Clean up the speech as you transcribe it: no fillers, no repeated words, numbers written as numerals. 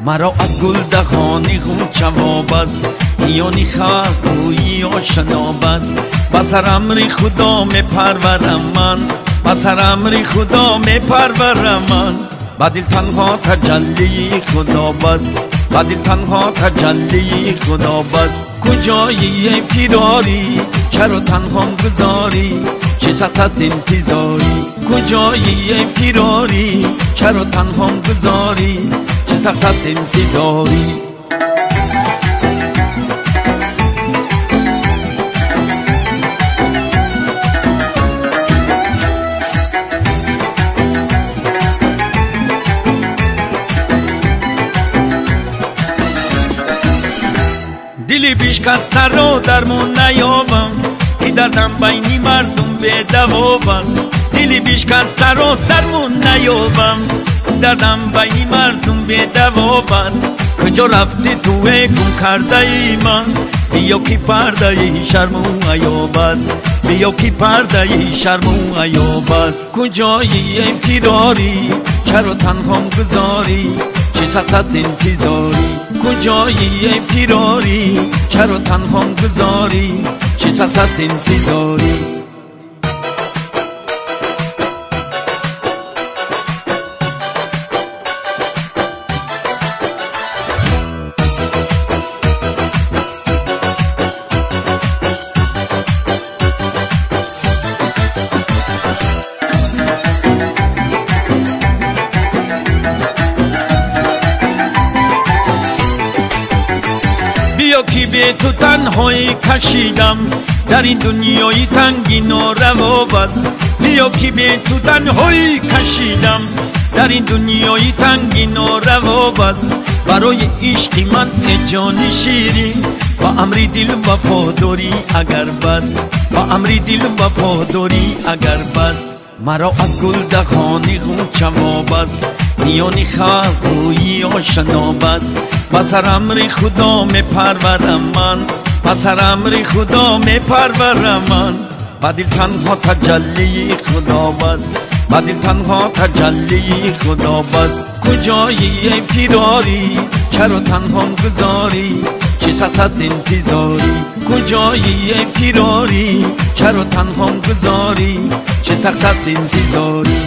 مرا از گل دهانی خون جواب است، میانی خلق روی آشناب است. بسر امری خدا می پرورم من، بسر امری خدا می پرورم من. با دل تنها تجلی خدا بس، با دل تنها تجلی خدا بس. کجایی پیراری چرا تنها گذاری، چه سخت است انتظاری. کجایی پیراری چرا تنها گذاری، چه سخت است انتظاری. دلی بیشکسته رو درمون نیابم، این دردم بینی مردم به دواب است. دلی بیشکسته رو درمون نیابم، دردم بینی مردم به دواب است. کجا رفتی توی گم کرده ای من، بیا کی پرده ای شرم و عیاب است، بیا کی پرده ای شرم و عیاب است. کجایی ای پیراری چرا تنها گذاری، چه سخت است انتظاری. کجایی ای پیراری چرا تنها گذاری، چه سخت است انتظاری. بیا کی به تو تنهایی کشیدم، در این دنیای تنگین و روا است. بیا کی به تو تنهایی کشیدم، در این دنیای تنگین و روا است. برای عشق من جان شیرین، با امری دل وفاداری اگر بس، با امری دل وفاداری اگر بس. مرا از گل دهانی خون جواب است، میانی خلق روی آشناب است. بسر امری خدا می پرورم من، بسر امری خدا می پرورم من. با دل تنها تجلی خدا بس، با دل تنها تجلی خدا بس. کجایی ای پیراری چرا تنها گذاری، چه سخت است انتظاری. کجایی ای پیراری چرا تنها گذاری، چه سخت است انتظاری.